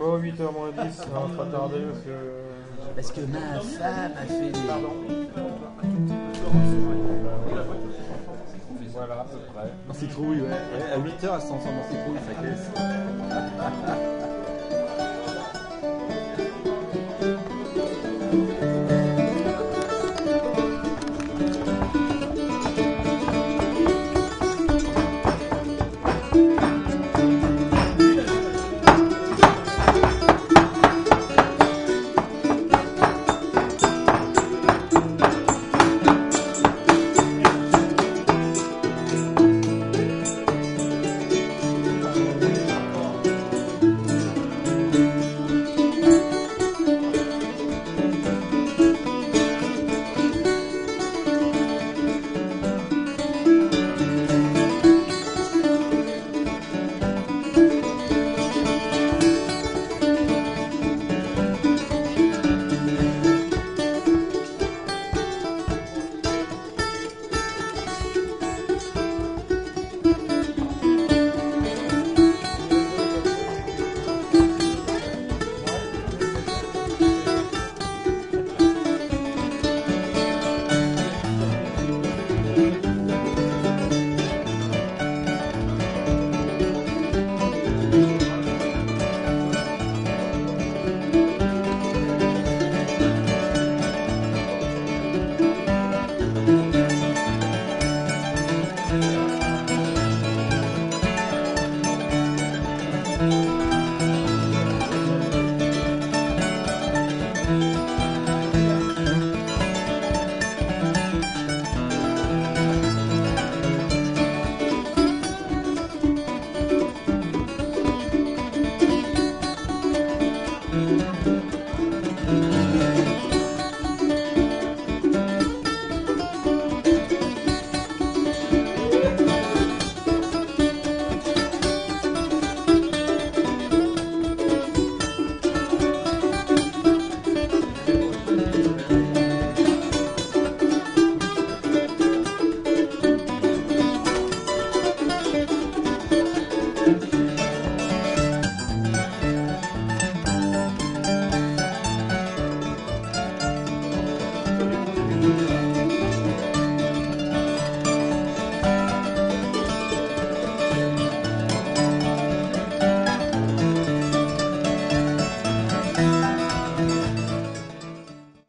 Bon, 8h moins 10, ça va pas tarder parce que. Parce que ma femme a fait des... Voilà, à peu près. Dans ses trouilles, ouais. À 8h, elle s'en sort dans ses trouilles, sa caisse.